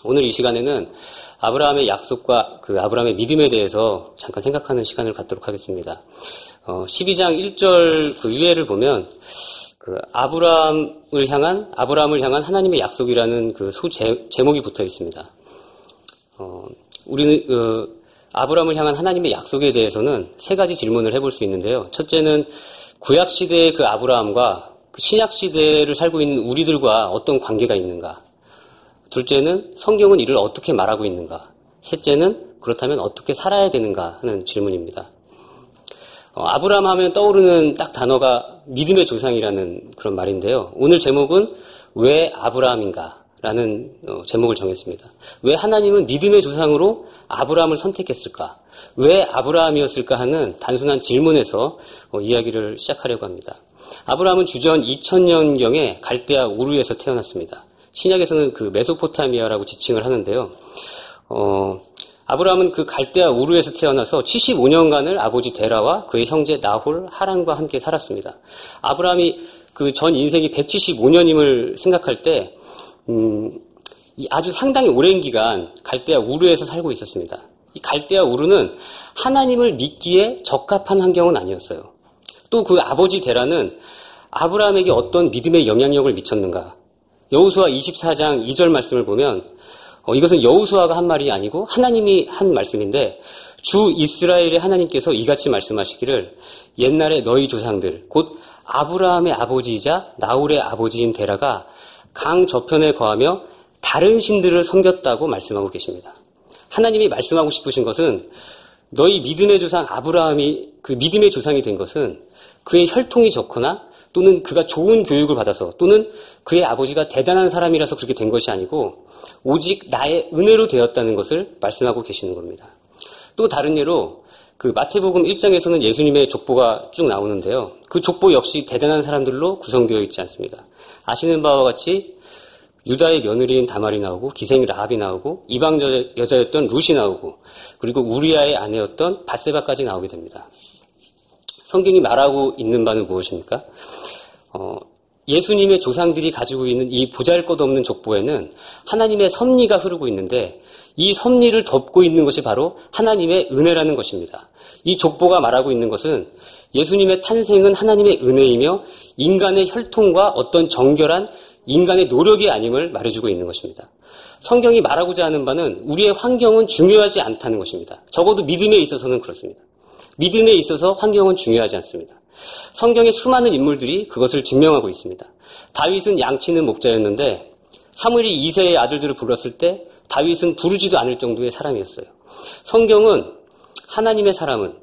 오늘 이 시간에는 아브라함의 약속과 그 아브라함의 믿음에 대해서 잠깐 생각하는 시간을 갖도록 하겠습니다. 12장 1절 그 위에를 보면 그 아브라함을 향한 하나님의 약속이라는 그 제목이 붙어 있습니다. 우리는 아브라함을 향한 하나님의 약속에 대해서는 세 가지 질문을 해볼 수 있는데요. 첫째는 구약 시대의 그 아브라함과 그 신약 시대를 살고 있는 우리들과 어떤 관계가 있는가? 둘째는 성경은 이를 어떻게 말하고 있는가? 셋째는 그렇다면 어떻게 살아야 되는가 하는 질문입니다. 아브라함 하면 떠오르는 딱 단어가 믿음의 조상이라는 그런 말인데요. 오늘 제목은 왜 아브라함인가? 라는 제목을 정했습니다. 왜 하나님은 믿음의 조상으로 아브라함을 선택했을까? 왜 아브라함이었을까 하는 단순한 질문에서 이야기를 시작하려고 합니다. 아브라함은 주전 2000년경에 갈대아 우르에서 태어났습니다. 신약에서는 그 메소포타미아라고 지칭을 하는데요. 아브라함은 그 갈대아 우르에서 태어나서 75년간을 아버지 데라와 그의 형제 나홀, 하란과 함께 살았습니다. 아브라함이 그 전 인생이 175년임을 생각할 때 아주 상당히 오랜 기간 갈대아 우르에서 살고 있었습니다. 이 갈대아 우르는 하나님을 믿기에 적합한 환경은 아니었어요. 또 그 아버지 데라는 아브라함에게 어떤 믿음의 영향력을 미쳤는가? 여호수아 24장 2절 말씀을 보면 이것은 여호수아가 한 말이 아니고 하나님이 한 말씀인데 주 이스라엘의 하나님께서 이같이 말씀하시기를 옛날에 너희 조상들 곧 아브라함의 아버지이자 나홀의 아버지인 데라가 강 저편에 거하며 다른 신들을 섬겼다고 말씀하고 계십니다. 하나님이 말씀하고 싶으신 것은 너희 믿음의 조상 아브라함이 그 믿음의 조상이 된 것은 그의 혈통이 좋거나 또는 그가 좋은 교육을 받아서 또는 그의 아버지가 대단한 사람이라서 그렇게 된 것이 아니고 오직 나의 은혜로 되었다는 것을 말씀하고 계시는 겁니다. 또 다른 예로 그 마태복음 1장에서는 예수님의 족보가 쭉 나오는데요. 그 족보 역시 대단한 사람들로 구성되어 있지 않습니다. 아시는 바와 같이 유다의 며느리인 다말이 나오고 기생 라합이 나오고 이방 여자였던 룻이 나오고 그리고 우리아의 아내였던 밧세바까지 나오게 됩니다. 성경이 말하고 있는 바는 무엇입니까? 예수님의 조상들이 가지고 있는 이 보잘것없는 족보에는 하나님의 섭리가 흐르고 있는데 이 섭리를 덮고 있는 것이 바로 하나님의 은혜라는 것입니다. 이 족보가 말하고 있는 것은 예수님의 탄생은 하나님의 은혜이며 인간의 혈통과 어떤 정결한 인간의 노력이 아님을 말해주고 있는 것입니다. 성경이 말하고자 하는 바는 우리의 환경은 중요하지 않다는 것입니다. 적어도 믿음에 있어서는 그렇습니다. 믿음에 있어서 환경은 중요하지 않습니다. 성경의 수많은 인물들이 그것을 증명하고 있습니다. 다윗은 양치는 목자였는데 사무엘이 2세의 아들들을 불렀을 때 다윗은 부르지도 않을 정도의 사람이었어요. 성경은 하나님의 사람은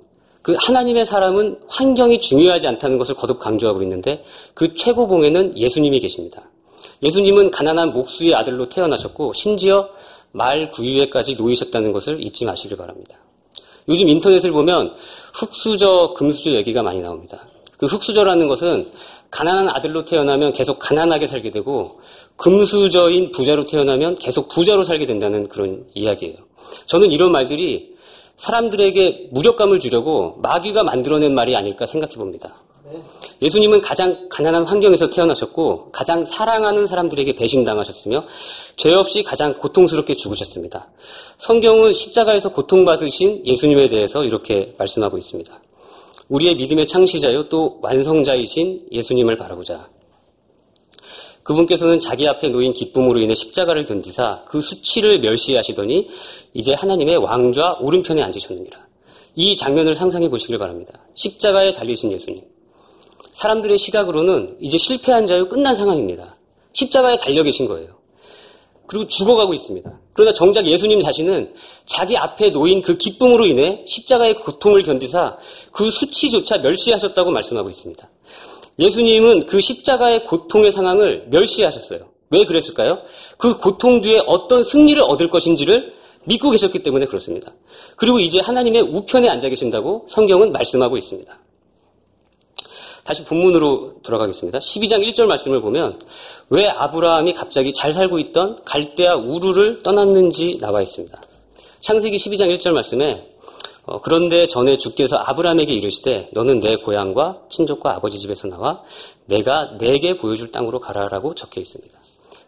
환경이 중요하지 않다는 것을 거듭 강조하고 있는데 그 최고봉에는 예수님이 계십니다. 예수님은 가난한 목수의 아들로 태어나셨고 심지어 말 9유에까지 놓이셨다는 것을 잊지 마시길 바랍니다. 요즘 인터넷을 보면 흙수저, 금수저 얘기가 많이 나옵니다. 그 흙수저라는 것은 가난한 아들로 태어나면 계속 가난하게 살게 되고 금수저인 부자로 태어나면 계속 부자로 살게 된다는 그런 이야기예요. 저는 이런 말들이 사람들에게 무력감을 주려고 마귀가 만들어낸 말이 아닐까 생각해 봅니다. 예수님은 가장 가난한 환경에서 태어나셨고 가장 사랑하는 사람들에게 배신당하셨으며 죄 없이 가장 고통스럽게 죽으셨습니다. 성경은 십자가에서 고통받으신 예수님에 대해서 이렇게 말씀하고 있습니다. 우리의 믿음의 창시자요 또 완성자이신 예수님을 바라보자. 그분께서는 자기 앞에 놓인 기쁨으로 인해 십자가를 견디사 그 수치를 멸시하시더니 이제 하나님의 왕좌 오른편에 앉으셨느니라. 이 장면을 상상해 보시길 바랍니다. 십자가에 달리신 예수님. 사람들의 시각으로는 이제 실패한 자요 끝난 상황입니다. 십자가에 달려 계신 거예요. 그리고 죽어가고 있습니다. 그러나 정작 예수님 자신은 자기 앞에 놓인 그 기쁨으로 인해 십자가의 고통을 견디사 그 수치조차 멸시하셨다고 말씀하고 있습니다. 예수님은 그 십자가의 고통의 상황을 멸시하셨어요. 왜 그랬을까요? 그 고통 뒤에 어떤 승리를 얻을 것인지를 믿고 계셨기 때문에 그렇습니다. 그리고 이제 하나님의 우편에 앉아 계신다고 성경은 말씀하고 있습니다. 다시 본문으로 돌아가겠습니다. 12장 1절 말씀을 보면 왜 아브라함이 갑자기 잘 살고 있던 갈대아 우르를 떠났는지 나와 있습니다. 창세기 12장 1절 말씀에 그런데 전에 주께서 아브라함에게 이르시되 너는 내 고향과 친족과 아버지 집에서 나와 내가 내게 보여줄 땅으로 가라라고 적혀 있습니다.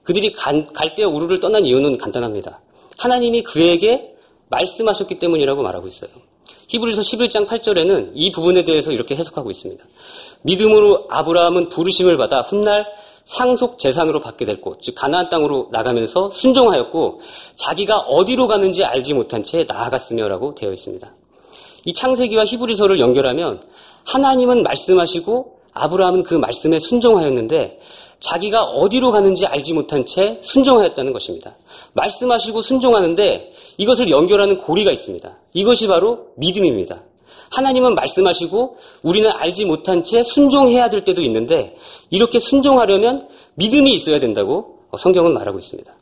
그들이 갈대아 우르를 떠난 이유는 간단합니다. 하나님이 그에게 말씀하셨기 때문이라고 말하고 있어요. 히브리서 11장 8절에는 이 부분에 대해서 이렇게 해석하고 있습니다. 믿음으로 아브라함은 부르심을 받아 훗날 상속 재산으로 받게 될 곳, 즉 가나안 땅으로 나가면서 순종하였고 자기가 어디로 가는지 알지 못한 채 나아갔으며라고 되어 있습니다. 이 창세기와 히브리서를 연결하면 하나님은 말씀하시고 아브라함은 그 말씀에 순종하였는데 자기가 어디로 가는지 알지 못한 채 순종하였다는 것입니다. 말씀하시고 순종하는데 이것을 연결하는 고리가 있습니다. 이것이 바로 믿음입니다. 하나님은 말씀하시고 우리는 알지 못한 채 순종해야 될 때도 있는데 이렇게 순종하려면 믿음이 있어야 된다고 성경은 말하고 있습니다.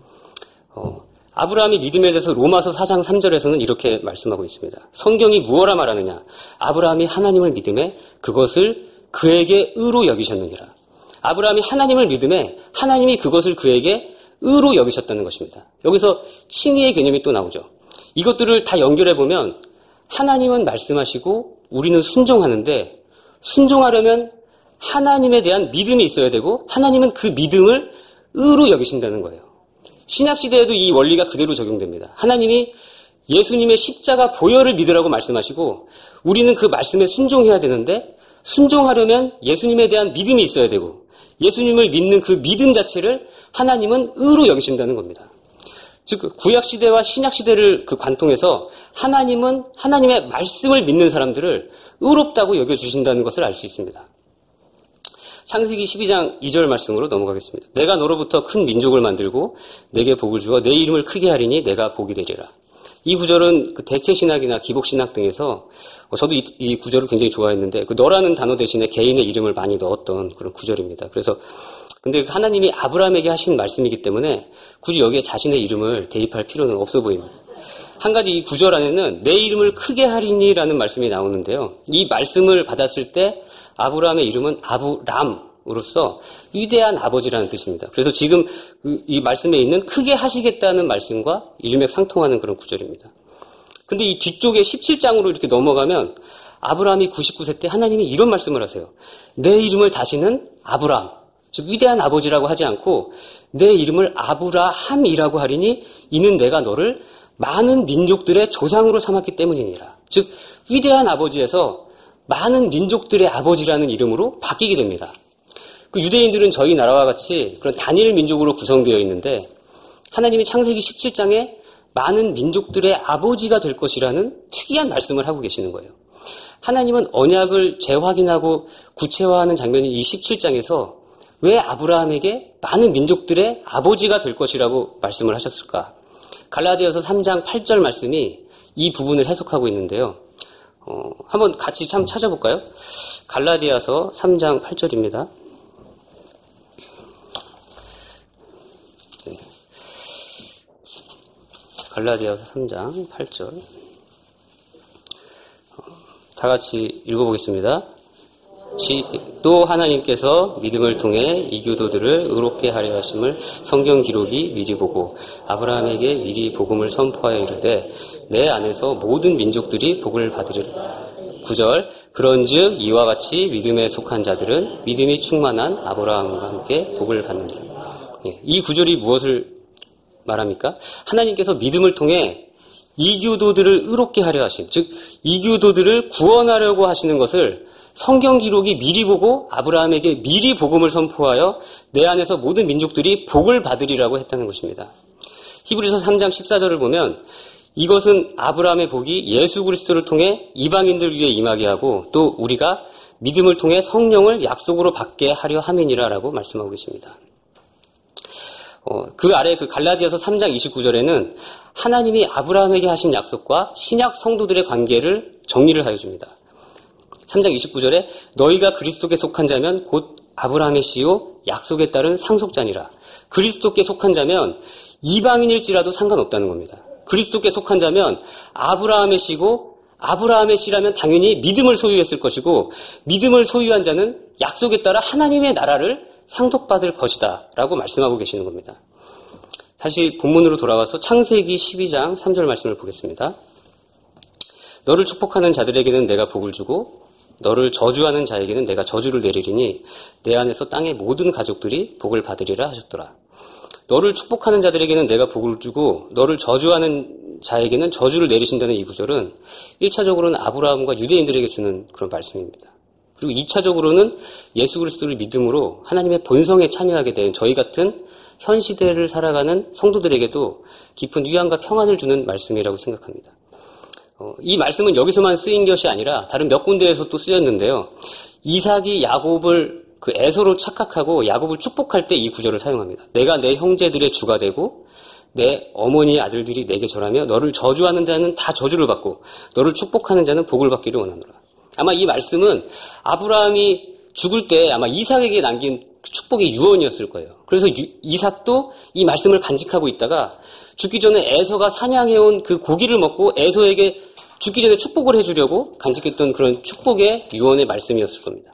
아브라함이 믿음에 대해서 로마서 4장 3절에서는 이렇게 말씀하고 있습니다. 성경이 무엇라 말하느냐? 아브라함이 하나님을 믿음에 그것을 그에게 의로 여기셨느니라. 아브라함이 하나님을 믿음에 하나님이 그것을 그에게 의로 여기셨다는 것입니다. 여기서 칭의의 개념이 또 나오죠. 이것들을 다 연결해보면 하나님은 말씀하시고 우리는 순종하는데 순종하려면 하나님에 대한 믿음이 있어야 되고 하나님은 그 믿음을 의로 여기신다는 거예요. 신약시대에도 이 원리가 그대로 적용됩니다. 하나님이 예수님의 십자가 보혈을 믿으라고 말씀하시고 우리는 그 말씀에 순종해야 되는데 순종하려면 예수님에 대한 믿음이 있어야 되고 예수님을 믿는 그 믿음 자체를 하나님은 의로 여기신다는 겁니다. 즉 구약시대와 신약시대를 그 관통해서 하나님은 하나님의 말씀을 믿는 사람들을 의롭다고 여겨주신다는 것을 알 수 있습니다. 창세기 12장 2절 말씀으로 넘어가겠습니다. 내가 너로부터 큰 민족을 만들고 내게 복을 주어 내 이름을 크게 하리니 내가 복이 되리라. 이 구절은 그 대체신학이나 기복신학 등에서 저도 이 구절을 굉장히 좋아했는데 그 너라는 단어 대신에 개인의 이름을 많이 넣었던 그런 구절입니다. 그래서 근데 하나님이 아브라함에게 하신 말씀이기 때문에 굳이 여기에 자신의 이름을 대입할 필요는 없어 보입니다. 한 가지 이 구절 안에는 내 이름을 크게 하리니라는 말씀이 나오는데요. 이 말씀을 받았을 때 아브라함의 이름은 아브람으로서 위대한 아버지라는 뜻입니다. 그래서 지금 이 말씀에 있는 크게 하시겠다는 말씀과 일맥상통하는 그런 구절입니다. 근데 이 뒤쪽에 17장으로 이렇게 넘어가면 아브라함이 99세 때 하나님이 이런 말씀을 하세요. 내 이름을 다시는 아브람, 즉 위대한 아버지라고 하지 않고 내 이름을 아브라함이라고 하리니 이는 내가 너를 많은 민족들의 조상으로 삼았기 때문이니라. 즉 위대한 아버지에서 많은 민족들의 아버지라는 이름으로 바뀌게 됩니다. 그 유대인들은 저희 나라와 같이 그런 단일 민족으로 구성되어 있는데 하나님이 창세기 17장에 많은 민족들의 아버지가 될 것이라는 특이한 말씀을 하고 계시는 거예요. 하나님은 언약을 재확인하고 구체화하는 장면인 이 17장에서 왜 아브라함에게 많은 민족들의 아버지가 될 것이라고 말씀을 하셨을까? 갈라디아서 3장 8절 말씀이 이 부분을 해석하고 있는데요. 한번 같이 참 찾아볼까요? 갈라디아서 3장 8절입니다. 네. 갈라디아서 3장 8절. 다 같이 읽어보겠습니다. 또 하나님께서 믿음을 통해 이교도들을 의롭게 하려 하심을 성경 기록이 미리 보고 아브라함에게 미리 복음을 선포하여 이르되 내 안에서 모든 민족들이 복을 받으리라. 9절 그런즉 이와 같이 믿음에 속한 자들은 믿음이 충만한 아브라함과 함께 복을 받느니라. 이 구절이 무엇을 말합니까? 하나님께서 믿음을 통해 이교도들을 의롭게 하려 하심, 즉 이교도들을 구원하려고 하시는 것을 성경 기록이 미리 보고 아브라함에게 미리 복음을 선포하여 내 안에서 모든 민족들이 복을 받으리라고 했다는 것입니다. 히브리서 3장 14절을 보면 이것은 아브라함의 복이 예수 그리스도를 통해 이방인들 위에 임하게 하고 또 우리가 믿음을 통해 성령을 약속으로 받게 하려 함이니라라고 말씀하고 계십니다. 그 아래 그 갈라디아서 3장 29절에는 하나님이 아브라함에게 하신 약속과 신약 성도들의 관계를 정리를 하여 줍니다. 3장 29절에 너희가 그리스도께 속한 자면 곧 아브라함의 씨요 약속에 따른 상속자니라. 그리스도께 속한 자면 이방인일지라도 상관없다는 겁니다. 그리스도께 속한 자면 아브라함의 씨고 아브라함의 씨라면 당연히 믿음을 소유했을 것이고 믿음을 소유한 자는 약속에 따라 하나님의 나라를 상속받을 것이다 라고 말씀하고 계시는 겁니다. 다시 본문으로 돌아와서 창세기 12장 3절 말씀을 보겠습니다. 너를 축복하는 자들에게는 내가 복을 주고 너를 저주하는 자에게는 내가 저주를 내리리니 내 안에서 땅의 모든 가족들이 복을 받으리라 하셨더라. 너를 축복하는 자들에게는 내가 복을 주고 너를 저주하는 자에게는 저주를 내리신다는 이 구절은 1차적으로는 아브라함과 유대인들에게 주는 그런 말씀입니다. 그리고 2차적으로는 예수 그리스도를 믿음으로 하나님의 본성에 참여하게 된 저희 같은 현 시대를 살아가는 성도들에게도 깊은 위안과 평안을 주는 말씀이라고 생각합니다. 이 말씀은 여기서만 쓰인 것이 아니라 다른 몇 군데에서 또 쓰였는데요. 이삭이 야곱을 그 에서로 착각하고 야곱을 축복할 때 이 구절을 사용합니다. 내가 내 형제들의 주가 되고 내 어머니의 아들들이 내게 절하며 너를 저주하는 자는 다 저주를 받고 너를 축복하는 자는 복을 받기를 원하노라. 아마 이 말씀은 아브라함이 죽을 때 아마 이삭에게 남긴 축복의 유언이었을 거예요. 그래서 이삭도 이 말씀을 간직하고 있다가 죽기 전에 에서가 사냥해온 그 고기를 먹고 에서에게 죽기 전에 축복을 해주려고 간직했던 그런 축복의 유언의 말씀이었을 겁니다.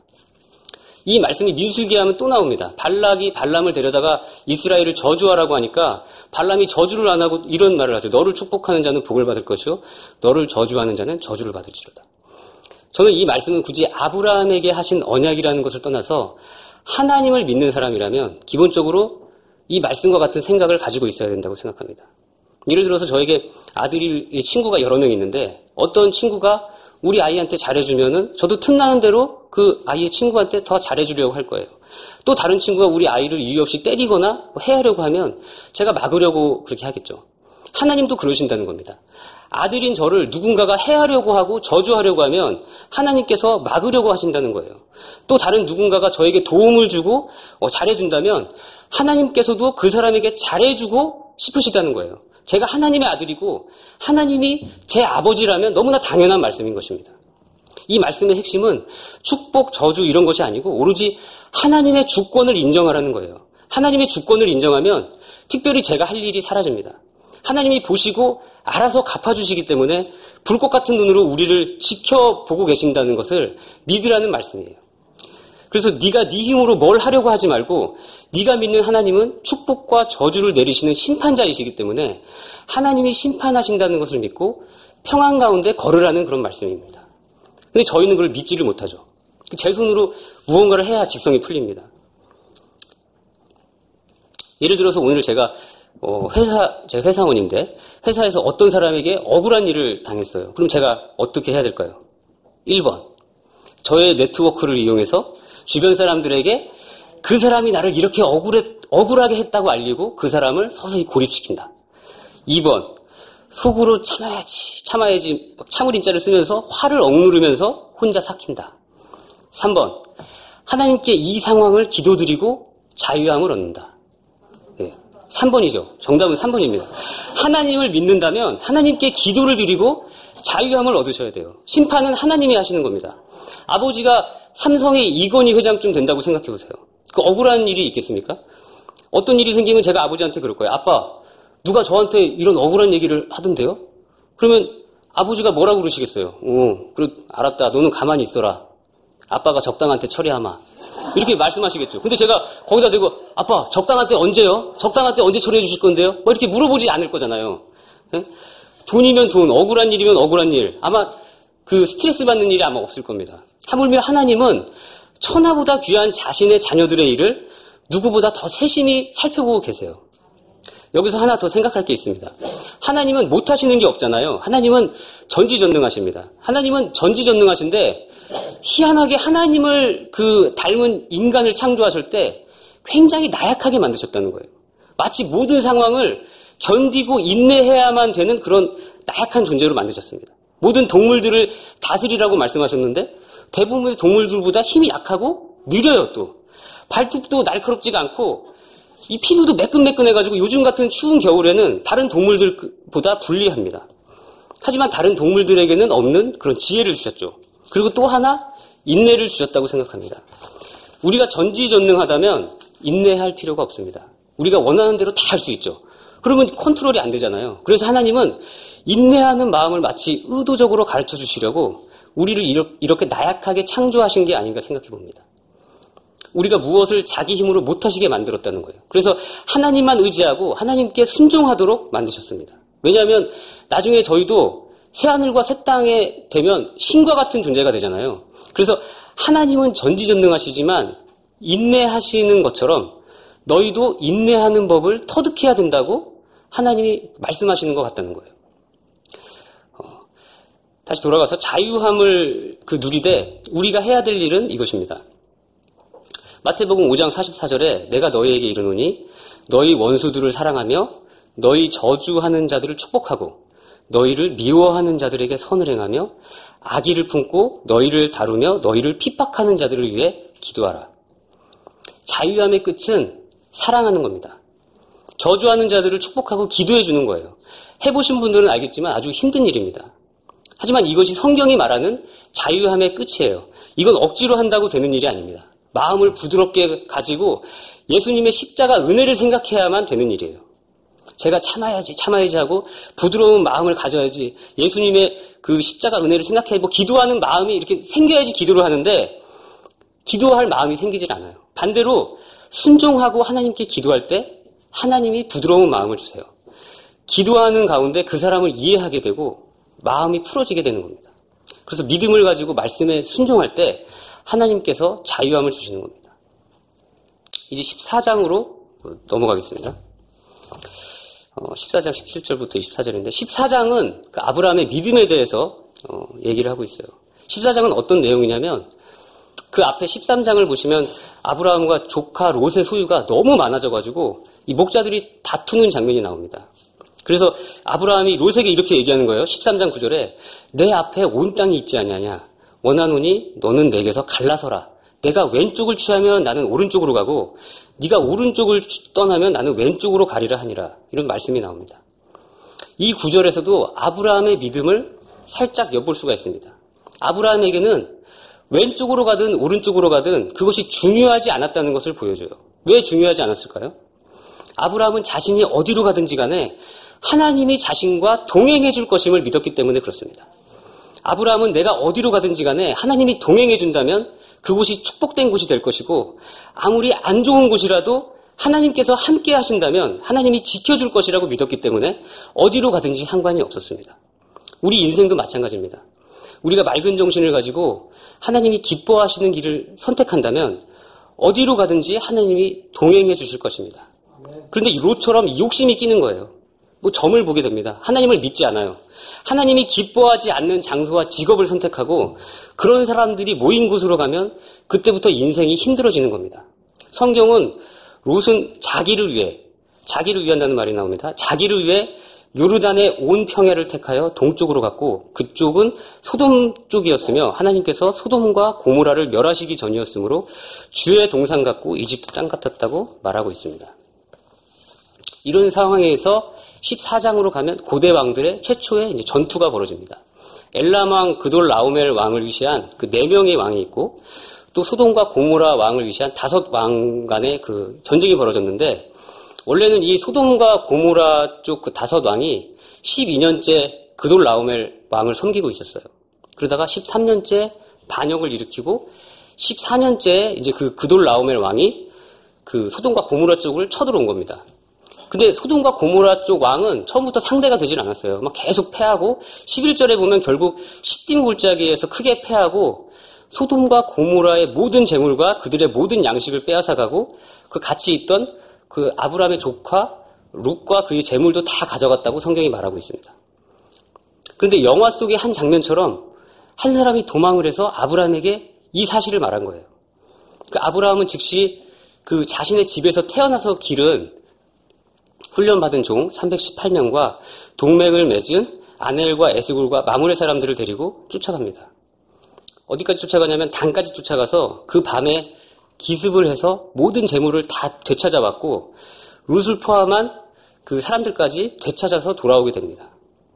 이 말씀이 민수기하면 또 나옵니다. 발락이 발람을 데려다가 이스라엘을 저주하라고 하니까 발람이 저주를 안 하고 이런 말을 하죠. 너를 축복하는 자는 복을 받을 것이요 너를 저주하는 자는 저주를 받을지로다. 저는 이 말씀은 굳이 아브라함에게 하신 언약이라는 것을 떠나서 하나님을 믿는 사람이라면 기본적으로 이 말씀과 같은 생각을 가지고 있어야 된다고 생각합니다. 예를 들어서 저에게 친구가 여러 명 있는데 어떤 친구가 우리 아이한테 잘해주면은 저도 틈나는 대로 그 아이의 친구한테 더 잘해주려고 할 거예요. 또 다른 친구가 우리 아이를 이유 없이 때리거나 해하려고 하면 제가 막으려고 그렇게 하겠죠. 하나님도 그러신다는 겁니다. 아들인 저를 누군가가 해하려고 하고 저주하려고 하면 하나님께서 막으려고 하신다는 거예요. 또 다른 누군가가 저에게 도움을 주고 잘해준다면 하나님께서도 그 사람에게 잘해주고 싶으시다는 거예요. 제가 하나님의 아들이고 하나님이 제 아버지라면 너무나 당연한 말씀인 것입니다. 이 말씀의 핵심은 축복, 저주 이런 것이 아니고 오로지 하나님의 주권을 인정하라는 거예요. 하나님의 주권을 인정하면 특별히 제가 할 일이 사라집니다. 하나님이 보시고 알아서 갚아주시기 때문에 불꽃 같은 눈으로 우리를 지켜보고 계신다는 것을 믿으라는 말씀이에요. 그래서 네가 네 힘으로 뭘 하려고 하지 말고 네가 믿는 하나님은 축복과 저주를 내리시는 심판자이시기 때문에 하나님이 심판하신다는 것을 믿고 평안 가운데 걸으라는 그런 말씀입니다. 근데 저희는 그걸 믿지를 못하죠. 제 손으로 무언가를 해야 직성이 풀립니다. 예를 들어서 오늘 제가 제 회사원인데 회사에서 어떤 사람에게 억울한 일을 당했어요. 그럼 제가 어떻게 해야 될까요? 1번, 저의 네트워크를 이용해서 주변 사람들에게 그 사람이 나를 이렇게 억울하게 했다고 알리고 그 사람을 서서히 고립시킨다. 2번, 속으로 참아야지 참을 인자를 쓰면서 화를 억누르면서 혼자 삭힌다. 3번, 하나님께 이 상황을 기도드리고 자유함을 얻는다. 3번이죠. 정답은 3번입니다. 하나님을 믿는다면 하나님께 기도를 드리고 자유함을 얻으셔야 돼요. 심판은 하나님이 하시는 겁니다. 아버지가 삼성의 이건희 회장쯤 된다고 생각해 보세요. 그 억울한 일이 있겠습니까? 어떤 일이 생기면 제가 아버지한테 그럴 거예요. 아빠, 누가 저한테 이런 억울한 얘기를 하던데요? 그러면 아버지가 뭐라고 그러시겠어요? 그래, 알았다. 너는 가만히 있어라. 아빠가 적당한 때 처리하마. 이렇게 말씀하시겠죠. 근데 제가 거기다 대고 아빠 적당한 때 언제요? 적당한 때 언제 처리해 주실 건데요? 뭐 이렇게 물어보지 않을 거잖아요. 네? 돈이면 돈, 억울한 일이면 억울한 일. 아마 그 스트레스 받는 일이 아마 없을 겁니다. 하물며 하나님은 천하보다 귀한 자신의 자녀들의 일을 누구보다 더 세심히 살펴보고 계세요. 여기서 하나 더 생각할 게 있습니다. 하나님은 못하시는 게 없잖아요. 하나님은 전지전능하십니다. 하나님은 전지전능하신데 희한하게 하나님을 닮은 인간을 창조하실 때 굉장히 나약하게 만드셨다는 거예요. 마치 모든 상황을 견디고 인내해야만 되는 그런 나약한 존재로 만드셨습니다. 모든 동물들을 다스리라고 말씀하셨는데 대부분의 동물들보다 힘이 약하고 느려요. 또 발톱도 날카롭지가 않고 이 피부도 매끈매끈해가지고 요즘 같은 추운 겨울에는 다른 동물들보다 불리합니다. 하지만 다른 동물들에게는 없는 그런 지혜를 주셨죠. 그리고 또 하나 인내를 주셨다고 생각합니다. 우리가 전지전능하다면 인내할 필요가 없습니다. 우리가 원하는 대로 다 할 수 있죠. 그러면 컨트롤이 안 되잖아요. 그래서 하나님은 인내하는 마음을 마치 의도적으로 가르쳐 주시려고 우리를 이렇게 나약하게 창조하신 게 아닌가 생각해 봅니다. 우리가 무엇을 자기 힘으로 못하시게 만들었다는 거예요. 그래서 하나님만 의지하고 하나님께 순종하도록 만드셨습니다. 왜냐하면 나중에 저희도 새하늘과 새 땅에 되면 신과 같은 존재가 되잖아요. 그래서 하나님은 전지전능하시지만 인내하시는 것처럼 너희도 인내하는 법을 터득해야 된다고 하나님이 말씀하시는 것 같다는 거예요. 다시 돌아가서 자유함을 누리되 우리가 해야 될 일은 이것입니다. 마태복음 5장 44절에 내가 너희에게 이르노니 너희 원수들을 사랑하며 너희 저주하는 자들을 축복하고 너희를 미워하는 자들에게 선을 행하며 악의를 품고 너희를 다루며 너희를 핍박하는 자들을 위해 기도하라. 자유함의 끝은 사랑하는 겁니다. 저주하는 자들을 축복하고 기도해 주는 거예요. 해보신 분들은 알겠지만 아주 힘든 일입니다. 하지만 이것이 성경이 말하는 자유함의 끝이에요. 이건 억지로 한다고 되는 일이 아닙니다. 마음을 부드럽게 가지고 예수님의 십자가 은혜를 생각해야만 되는 일이에요. 제가 참아야지 하고 부드러운 마음을 가져야지 예수님의 그 십자가 은혜를 생각해 기도하는 마음이 이렇게 생겨야지 기도를 하는데 기도할 마음이 생기질 않아요. 반대로 순종하고 하나님께 기도할 때 하나님이 부드러운 마음을 주세요. 기도하는 가운데 그 사람을 이해하게 되고 마음이 풀어지게 되는 겁니다. 그래서 믿음을 가지고 말씀에 순종할 때 하나님께서 자유함을 주시는 겁니다. 이제 14장으로 넘어가겠습니다. 14장 17절부터 24절인데 14장은 그 아브라함의 믿음에 대해서 얘기를 하고 있어요. 14장은 어떤 내용이냐면 그 앞에 13장을 보시면 아브라함과 조카 롯의 소유가 너무 많아져가지고 이 목자들이 다투는 장면이 나옵니다. 그래서 아브라함이 롯에게 이렇게 얘기하는 거예요. 13장 9절에 내 앞에 온 땅이 있지 않냐냐. 원하노니 너는 내게서 갈라서라. 내가 왼쪽을 취하면 나는 오른쪽으로 가고 네가 오른쪽을 떠나면 나는 왼쪽으로 가리라 하니라. 이런 말씀이 나옵니다. 이 구절에서도 아브라함의 믿음을 살짝 엿볼 수가 있습니다. 아브라함에게는 왼쪽으로 가든 오른쪽으로 가든 그것이 중요하지 않았다는 것을 보여줘요. 왜 중요하지 않았을까요? 아브라함은 자신이 어디로 가든지 간에 하나님이 자신과 동행해 줄 것임을 믿었기 때문에 그렇습니다. 아브라함은 내가 어디로 가든지 간에 하나님이 동행해 준다면 그곳이 축복된 곳이 될 것이고 아무리 안 좋은 곳이라도 하나님께서 함께 하신다면 하나님이 지켜줄 것이라고 믿었기 때문에 어디로 가든지 상관이 없었습니다. 우리 인생도 마찬가지입니다. 우리가 맑은 정신을 가지고 하나님이 기뻐하시는 길을 선택한다면 어디로 가든지 하나님이 동행해 주실 것입니다. 그런데 롯처럼 욕심이 끼는 거예요. 점을 보게 됩니다. 하나님을 믿지 않아요. 하나님이 기뻐하지 않는 장소와 직업을 선택하고 그런 사람들이 모인 곳으로 가면 그때부터 인생이 힘들어지는 겁니다. 성경은 롯은 자기를 위한다는 말이 나옵니다. 자기를 위해 요르단의 온 평야를 택하여 동쪽으로 갔고 그쪽은 소돔 쪽이었으며 하나님께서 소돔과 고모라를 멸하시기 전이었으므로 주의 동산 같고 이집트 땅 같았다고 말하고 있습니다. 이런 상황에서 14장으로 가면 고대 왕들의 최초의 이제 전투가 벌어집니다. 엘람 왕 그돌 라오멜 왕을 위시한 그 4명의 왕이 있고 또 소돔과 고모라 왕을 위시한 5왕 간의 그 전쟁이 벌어졌는데 원래는 이 소돔과 고모라 쪽 그 5왕이 12년째 그돌 라오멜 왕을 섬기고 있었어요. 그러다가 13년째 반역을 일으키고 14년째 이제 그 그돌 라오멜 왕이 그 소돔과 고모라 쪽을 쳐들어온 겁니다. 근데 소돔과 고모라 쪽 왕은 처음부터 상대가 되질 않았어요. 막 계속 패하고 11절에 보면 결국 시딤 골짜기에서 크게 패하고 소돔과 고모라의 모든 재물과 그들의 모든 양식을 빼앗아가고 그 같이 있던 그 아브라함의 조카 롯과 그의 재물도 다 가져갔다고 성경이 말하고 있습니다. 그런데 영화 속의 한 장면처럼 한 사람이 도망을 해서 아브라함에게 이 사실을 말한 거예요. 그 아브라함은 즉시 그 자신의 집에서 태어나서 기른 훈련받은 종 318명과 동맹을 맺은 아넬과 에스골과 마므레 사람들을 데리고 쫓아갑니다. 어디까지 쫓아가냐면 단까지 쫓아가서 그 밤에 기습을 해서 모든 재물을 다 되찾아왔고 롯을 포함한 그 사람들까지 되찾아서 돌아오게 됩니다.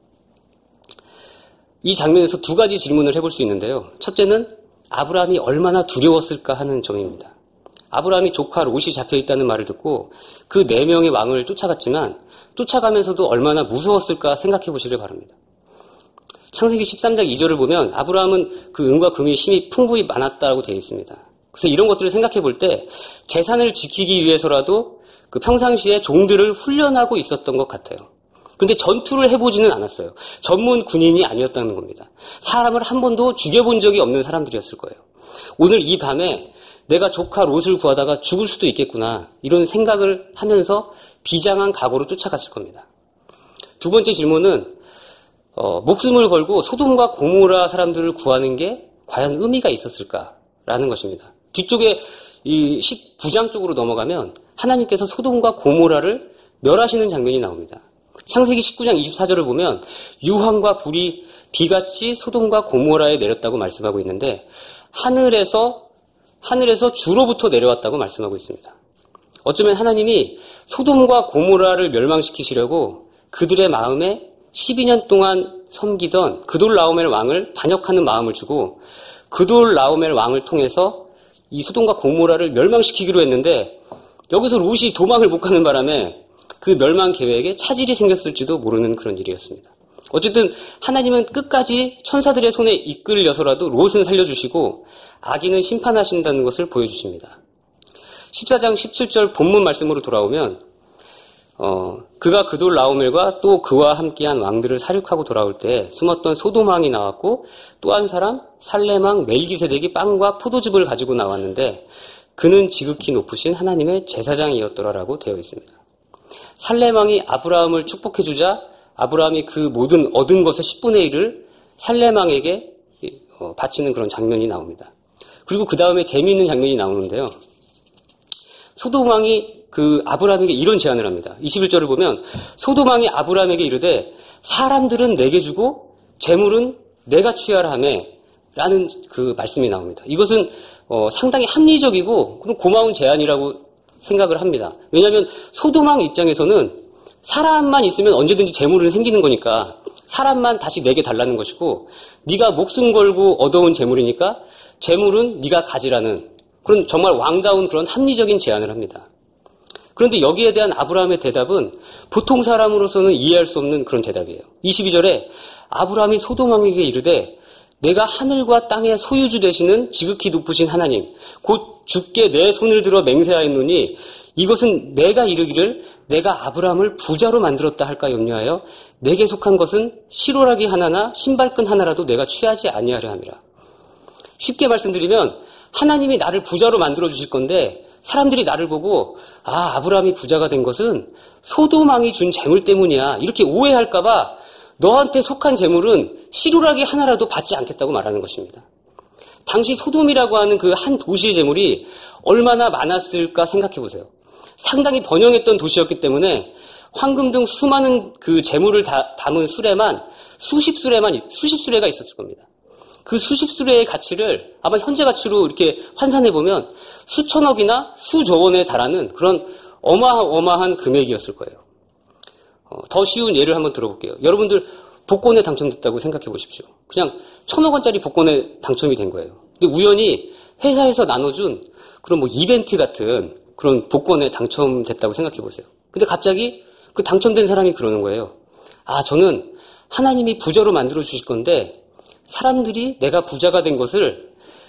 이 장면에서 2가지 질문을 해볼 수 있는데요. 첫째는 아브라함이 얼마나 두려웠을까 하는 점입니다. 아브라함이 조카 롯이 잡혀있다는 말을 듣고 그 4명의 왕을 쫓아갔지만 쫓아가면서도 얼마나 무서웠을까 생각해 보시길 바랍니다. 창세기 13장 2절을 보면 아브라함은 그 은과 금이 힘이 풍부히 많았다고 되어 있습니다. 그래서 이런 것들을 생각해 볼 때 재산을 지키기 위해서라도 그 평상시에 종들을 훈련하고 있었던 것 같아요. 그런데 전투를 해보지는 않았어요. 전문 군인이 아니었다는 겁니다. 사람을 한 번도 죽여본 적이 없는 사람들이었을 거예요. 오늘 이 밤에 내가 조카 롯을 구하다가 죽을 수도 있겠구나. 이런 생각을 하면서 비장한 각오로 쫓아갔을 겁니다. 두 번째 질문은 목숨을 걸고 소돔과 고모라 사람들을 구하는 게 과연 의미가 있었을까라는 것입니다. 뒤쪽에 이 19장 쪽으로 넘어가면 하나님께서 소돔과 고모라를 멸하시는 장면이 나옵니다. 창세기 19장 24절을 보면 유황과 불이 비같이 소돔과 고모라에 내렸다고 말씀하고 있는데 하늘에서 주로부터 내려왔다고 말씀하고 있습니다. 어쩌면 하나님이 소돔과 고모라를 멸망시키시려고 그들의 마음에 12년 동안 섬기던 그돌라오멜 왕을 반역하는 마음을 주고 그돌라오멜 왕을 통해서 이 소돔과 고모라를 멸망시키기로 했는데 여기서 롯이 도망을 못 가는 바람에 그 멸망 계획에 차질이 생겼을지도 모르는 그런 일이었습니다. 어쨌든 하나님은 끝까지 천사들의 손에 이끌려서라도 롯은 살려주시고 악인은 심판하신다는 것을 보여주십니다. 14장 17절 본문 말씀으로 돌아오면 그가 그돌라오멜과 또 그와 함께한 왕들을 사륙하고 돌아올 때 숨었던 소돔 왕이 나왔고 또 한 사람 살렘 왕 멜기세덱이 빵과 포도즙을 가지고 나왔는데 그는 지극히 높으신 하나님의 제사장이었더라라고 되어 있습니다. 살렘 왕이 아브라함을 축복해주자 아브라함이 그 모든 얻은 것의 10분의 1을 살렘 왕에게 바치는 그런 장면이 나옵니다. 그리고 그 다음에 재미있는 장면이 나오는데요. 소돔 왕이 그 아브라함에게 이런 제안을 합니다. 21절을 보면 소돔 왕이 아브라함에게 이르되 사람들은 내게 주고 재물은 내가 취하라 하매 라는 그 말씀이 나옵니다. 이것은 상당히 합리적이고 고마운 제안이라고 생각을 합니다. 왜냐하면 소돔 왕 입장에서는 사람만 있으면 언제든지 재물은 생기는 거니까 사람만 다시 내게 달라는 것이고 네가 목숨 걸고 얻어온 재물이니까 재물은 네가 가지라는 그런 정말 왕다운 그런 합리적인 제안을 합니다. 그런데 여기에 대한 아브라함의 대답은 보통 사람으로서는 이해할 수 없는 그런 대답이에요. 22절에 아브라함이 소돔 왕에게 이르되 내가 하늘과 땅의 소유주 되시는 지극히 높으신 하나님 곧 주께 내 손을 들어 맹세하였노니 이것은 내가 이르기를 내가 아브라함을 부자로 만들었다 할까 염려하여 내게 속한 것은 시로라기 하나나 신발끈 하나라도 내가 취하지 아니하려 함이라. 쉽게 말씀드리면 하나님이 나를 부자로 만들어 주실 건데 사람들이 나를 보고 아브라함이 부자가 된 것은 소돔 왕이 준 재물 때문이야 이렇게 오해할까 봐 너한테 속한 재물은 시루라기 하나라도 받지 않겠다고 말하는 것입니다. 당시 소돔이라고 하는 그 한 도시의 재물이 얼마나 많았을까 생각해 보세요. 상당히 번영했던 도시였기 때문에 황금 등 수많은 그 재물을 담은 수레만 수십 수레가 있었을 겁니다. 그 수십 수레의 가치를 아마 현재 가치로 이렇게 환산해 보면 수천억이나 수조 원에 달하는 그런 어마어마한 금액이었을 거예요. 더 쉬운 예를 한번 들어볼게요. 여러분들 복권에 당첨됐다고 생각해 보십시오. 그냥 1,000억 원짜리 복권에 당첨이 된 거예요. 근데 우연히 회사에서 나눠준 그런 뭐 이벤트 같은 그런 복권에 당첨됐다고 생각해 보세요. 근데 갑자기 그 당첨된 사람이 그러는 거예요. 저는 하나님이 부자로 만들어 주실 건데 사람들이 내가 부자가 된 것은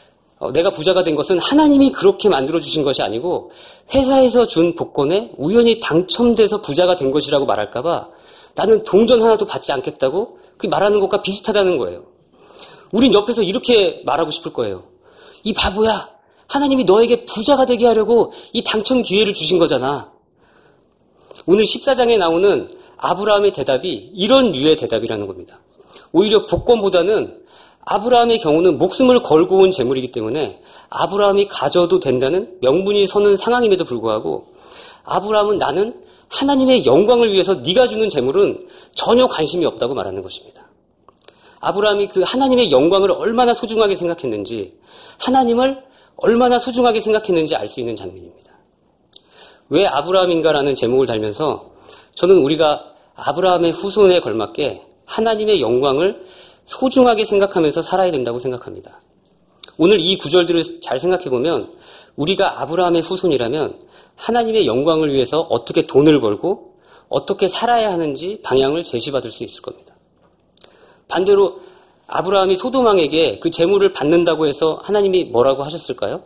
하나님이 그렇게 만들어 주신 것이 아니고 회사에서 준 복권에 우연히 당첨돼서 부자가 된 것이라고 말할까봐 나는 동전 하나도 받지 않겠다고 그 말하는 것과 비슷하다는 거예요. 우린 옆에서 이렇게 말하고 싶을 거예요. 이 바보야, 하나님이 너에게 부자가 되게 하려고 이 당첨 기회를 주신 거잖아. 오늘 14장에 나오는 아브라함의 대답이 이런 류의 대답이라는 겁니다. 오히려 복권보다는 아브라함의 경우는 목숨을 걸고 온 재물이기 때문에 아브라함이 가져도 된다는 명분이 서는 상황임에도 불구하고 아브라함은 나는 하나님의 영광을 위해서 네가 주는 재물은 전혀 관심이 없다고 말하는 것입니다. 아브라함이 그 하나님의 영광을 얼마나 소중하게 생각했는지 하나님을 얼마나 소중하게 생각했는지 알 수 있는 장면입니다. 왜 아브라함인가라는 제목을 달면서 저는 우리가 아브라함의 후손에 걸맞게 하나님의 영광을 소중하게 생각하면서 살아야 된다고 생각합니다. 오늘 이 구절들을 잘 생각해보면 우리가 아브라함의 후손이라면 하나님의 영광을 위해서 어떻게 돈을 벌고 어떻게 살아야 하는지 방향을 제시받을 수 있을 겁니다. 반대로 아브라함이 소돔 왕에게 그 재물을 받는다고 해서 하나님이 뭐라고 하셨을까요?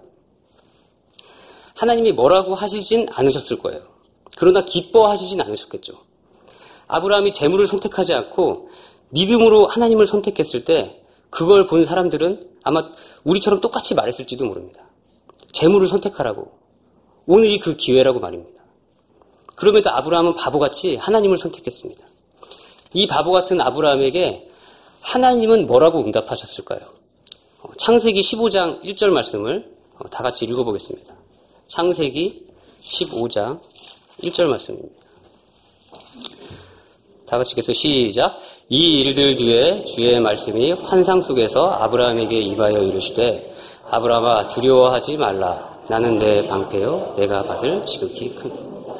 하나님이 뭐라고 하시진 않으셨을 거예요. 그러나 기뻐하시진 않으셨겠죠. 아브라함이 재물을 선택하지 않고 믿음으로 하나님을 선택했을 때 그걸 본 사람들은 아마 우리처럼 똑같이 말했을지도 모릅니다. 재물을 선택하라고. 오늘이 그 기회라고 말입니다. 그럼에도 아브라함은 바보같이 하나님을 선택했습니다. 이 바보 같은 아브라함에게 하나님은 뭐라고 응답하셨을까요? 창세기 15장 1절 말씀을 다 같이 읽어보겠습니다. 창세기 15장 1절 말씀입니다. 다 같이 읽겠습니다. 시작. 이 일들 뒤에 주의 말씀이 환상 속에서 아브라함에게 임하여 이르시되 아브라함아 두려워하지 말라. 나는 내 방패요 내가 받을 지극히 큰.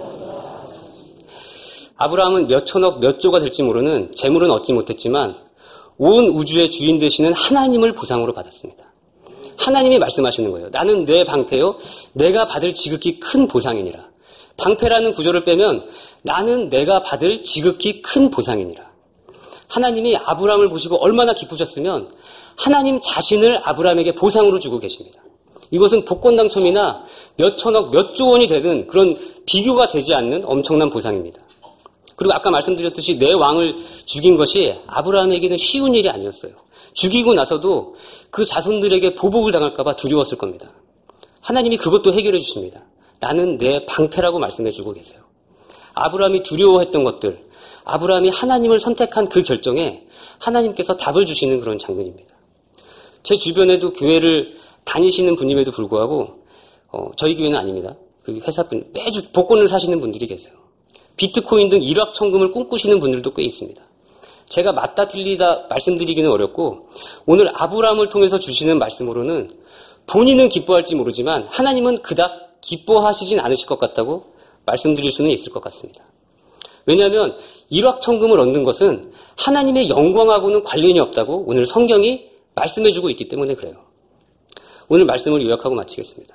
아브라함은 몇 천억 몇 조가 될지 모르는 재물은 얻지 못했지만 온 우주의 주인 되시는 하나님을 보상으로 받았습니다. 하나님이 말씀하시는 거예요. 나는 내 방패요 내가 받을 지극히 큰 보상이니라. 방패라는 구조를 빼면 나는 내가 받을 지극히 큰 보상이니라. 하나님이 아브라함을 보시고 얼마나 기쁘셨으면 하나님 자신을 아브라함에게 보상으로 주고 계십니다. 이것은 복권당첨이나 몇 천억 몇 조 원이 되는 그런 비교가 되지 않는 엄청난 보상입니다. 그리고 아까 말씀드렸듯이 내 왕을 죽인 것이 아브라함에게는 쉬운 일이 아니었어요. 죽이고 나서도 그 자손들에게 보복을 당할까 봐 두려웠을 겁니다. 하나님이 그것도 해결해 주십니다. 나는 내 방패라고 말씀해 주고 계세요. 아브라함이 두려워했던 것들, 아브라함이 하나님을 선택한 그 결정에 하나님께서 답을 주시는 그런 장면입니다. 제 주변에도 교회를 다니시는 분임에도 불구하고 저희 교회는 아닙니다. 그 회사분 매주 복권을 사시는 분들이 계세요. 비트코인 등 일확천금을 꿈꾸시는 분들도 꽤 있습니다. 제가 맞다 틀리다 말씀드리기는 어렵고 오늘 아브라함을 통해서 주시는 말씀으로는 본인은 기뻐할지 모르지만 하나님은 그닥 기뻐하시진 않으실 것 같다고 말씀드릴 수는 있을 것 같습니다. 왜냐하면 일확천금을 얻는 것은 하나님의 영광하고는 관련이 없다고 오늘 성경이 말씀해주고 있기 때문에 그래요. 오늘 말씀을 요약하고 마치겠습니다.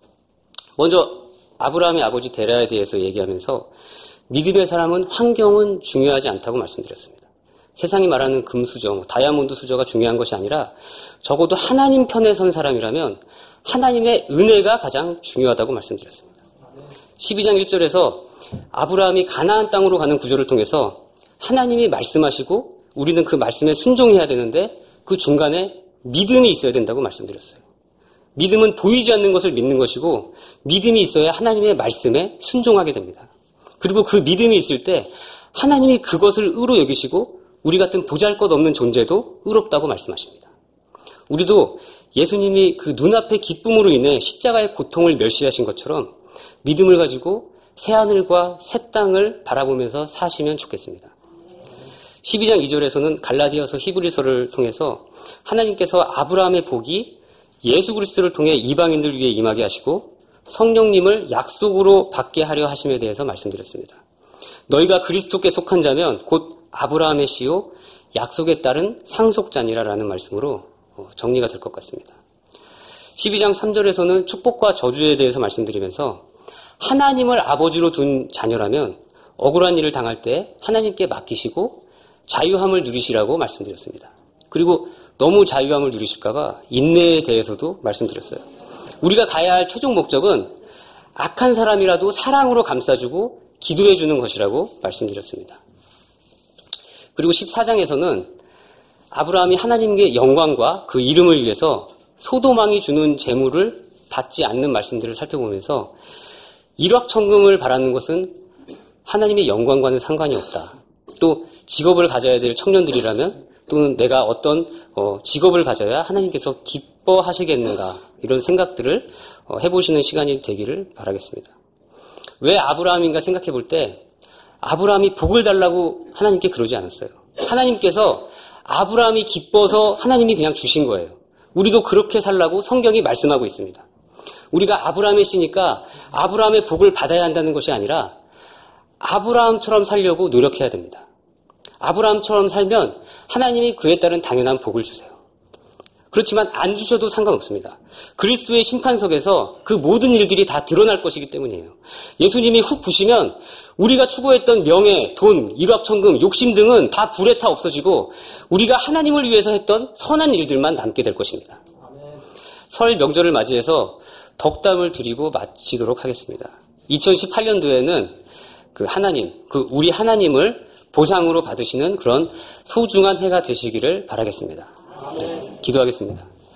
먼저 아브라함의 아버지 데라에 대해서 얘기하면서 믿음의 사람은 환경은 중요하지 않다고 말씀드렸습니다. 세상이 말하는 금수저, 다이아몬드 수저가 중요한 것이 아니라 적어도 하나님 편에 선 사람이라면 하나님의 은혜가 가장 중요하다고 말씀드렸습니다. 12장 1절에서 아브라함이 가나안 땅으로 가는 구조를 통해서 하나님이 말씀하시고 우리는 그 말씀에 순종해야 되는데 그 중간에 믿음이 있어야 된다고 말씀드렸어요. 믿음은 보이지 않는 것을 믿는 것이고 믿음이 있어야 하나님의 말씀에 순종하게 됩니다. 그리고 그 믿음이 있을 때 하나님이 그것을 의로 여기시고 우리 같은 보잘것없는 존재도 의롭다고 말씀하십니다. 우리도 예수님이 그 눈앞의 기쁨으로 인해 십자가의 고통을 멸시하신 것처럼 믿음을 가지고 새하늘과 새 땅을 바라보면서 사시면 좋겠습니다. 12장 2절에서는 갈라디아서 히브리서를 통해서 하나님께서 아브라함의 복이 예수 그리스도를 통해 이방인들 위해 임하게 하시고 성령님을 약속으로 받게 하려 하심에 대해서 말씀드렸습니다. 너희가 그리스도께 속한 자면 곧 아브라함의 씨요 약속에 따른 상속자니라라는 말씀으로 정리가 될 것 같습니다. 12장 3절에서는 축복과 저주에 대해서 말씀드리면서 하나님을 아버지로 둔 자녀라면 억울한 일을 당할 때 하나님께 맡기시고 자유함을 누리시라고 말씀드렸습니다. 그리고 너무 자유함을 누리실까봐 인내에 대해서도 말씀드렸어요. 우리가 가야 할 최종 목적은 악한 사람이라도 사랑으로 감싸주고 기도해주는 것이라고 말씀드렸습니다. 그리고 14장에서는 아브라함이 하나님의 영광과 그 이름을 위해서 소돔왕이 주는 재물을 받지 않는 말씀들을 살펴보면서 일확천금을 바라는 것은 하나님의 영광과는 상관이 없다. 또 직업을 가져야 될 청년들이라면 또는 내가 어떤 직업을 가져야 하나님께서 기뻐하시겠는가 이런 생각들을 해보시는 시간이 되기를 바라겠습니다. 왜 아브라함인가 생각해 볼 때 아브라함이 복을 달라고 하나님께 그러지 않았어요. 하나님께서 아브라함이 기뻐서 하나님이 그냥 주신 거예요. 우리도 그렇게 살라고 성경이 말씀하고 있습니다. 우리가 아브라함의 씨니까 아브라함의 복을 받아야 한다는 것이 아니라 아브라함처럼 살려고 노력해야 됩니다. 아브라함처럼 살면 하나님이 그에 따른 당연한 복을 주세요. 그렇지만 안 주셔도 상관없습니다. 그리스도의 심판석에서 그 모든 일들이 다 드러날 것이기 때문이에요. 예수님이 훅 부시면 우리가 추구했던 명예, 돈, 일확천금, 욕심 등은 다 불에 타 없어지고 우리가 하나님을 위해서 했던 선한 일들만 남게 될 것입니다. 설 명절을 맞이해서 덕담을 드리고 마치도록 하겠습니다. 2018년도에는 우리 하나님을 보상으로 받으시는 그런 소중한 해가 되시기를 바라겠습니다. 네, 기도하겠습니다.